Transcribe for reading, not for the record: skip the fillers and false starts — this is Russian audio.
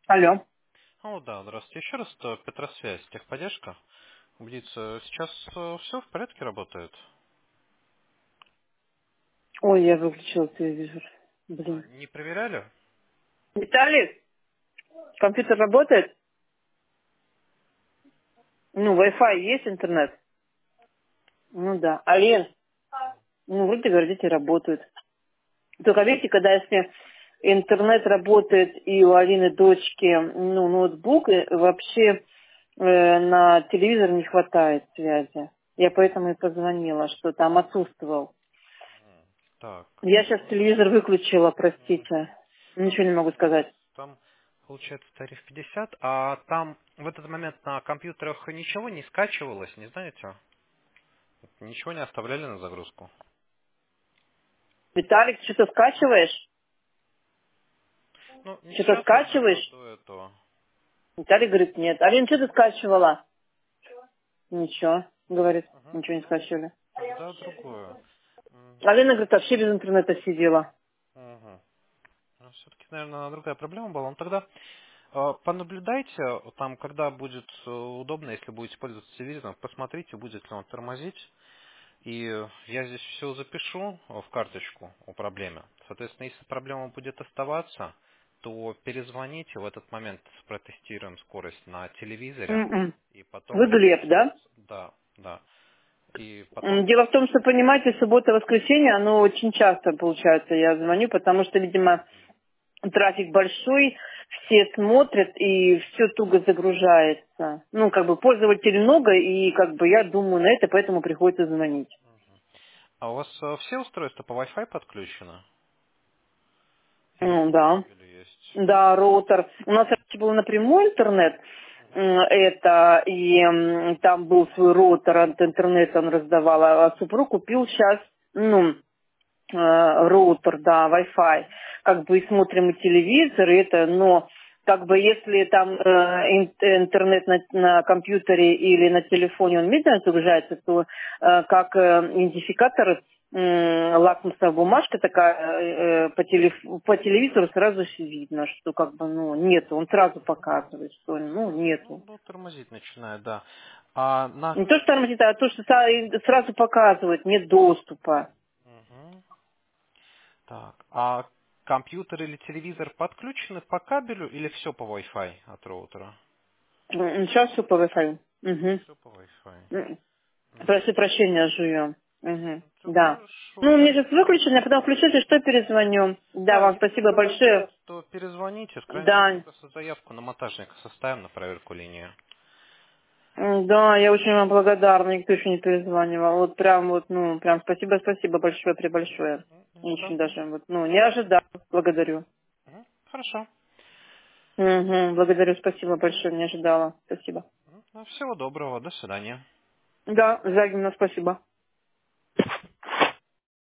Алло. О, да, здравствуйте. Еще раз, Петросвязь, техподдержка. Убедиться, сейчас все в порядке работает? Ой, я выключила телевизор. Блин. Не проверяли? Виталий, компьютер работает? Ну, Wi-Fi есть, интернет? Ну да. Алин, ну вроде говорите, работает. Только видите, когда если интернет работает и у Алины дочки, ну, ноутбук, и вообще на телевизор не хватает связи. Я поэтому и позвонила, что там отсутствовал. Так, Я сейчас телевизор выключила, простите. ну, Ничего не могу сказать. там получается тариф 50, а там в этот момент на компьютерах ничего не скачивалось, не знаете? Ничего не оставляли на загрузку? Виталик, что-то скачиваешь? Ну, не Что-то сейчас, наверное, скачиваешь? до этого. Виталий говорит, нет. Алина, что ты скачивала? Ничего, говорит, Мгм. ничего не Ну, скачивали. тогда другое. Алина, говорит, вообще без интернета сидела. Все-таки, наверное, другая проблема была. Ну, тогда понаблюдайте, там, когда будет удобно, если будете пользоваться телевизором, посмотрите, будет ли он тормозить. И я здесь все запишу в карточку о проблеме. Соответственно, если проблема будет оставаться, то перезвоните в этот момент, протестируем скорость на телевизоре, М-м. и потом Вы уже... Глеб, да? Да, да. И потом... Дело в том, что, понимаете, суббота-воскресенье, оно очень часто, получается, я звоню, потому что, видимо, трафик большой, все смотрят, и все туго загружается. Ну, как бы пользователей много, и как бы я думаю на это, поэтому приходится звонить. А у вас все устройства по Wi-Fi подключены? Или по Да. кабелю есть? Да, роутер. У нас раньше был напрямую интернет, это, и там был свой роутер от интернета он раздавал, а супруг купил сейчас, ну, роутер, да, Wi-Fi. Как бы и смотрим и телевизор, и это, но как бы если там интернет на компьютере или на телефоне он медленно загружается, то как идентификатор лакмусовая бумажка такая по телевизору сразу же видно, что как бы ну нету, он сразу показывает, что ну нету. Ну, тормозить начинает, да. А на... Не то, что тормозит, а то, что сразу показывает, нет доступа. Мгм. Так, а компьютер или телевизор подключены по кабелю или все по Wi-Fi от роутера? Сейчас все по Wi-Fi. Мгм. Все по Wi-Fi. Прошу прощения, жую. Мгм. Все Да. хорошо, Ну, у я... меня сейчас выключено, а потом включусь, и что перезвоню. Да, Да, вам если спасибо что большое. еще, то перезвоните. В крайнем случае Да. просто заявку на монтажника составим на проверку линии. Да, я очень вам благодарна, никто еще не перезванивал. Вот прям вот, ну, прям спасибо большое, пребольшое. Да. Очень даже вот, ну, не ожидал. Благодарю. Хорошо. Благодарю, спасибо большое, не ожидала. Спасибо. Ну, всего доброго, до свидания. Да, взаимно спасибо.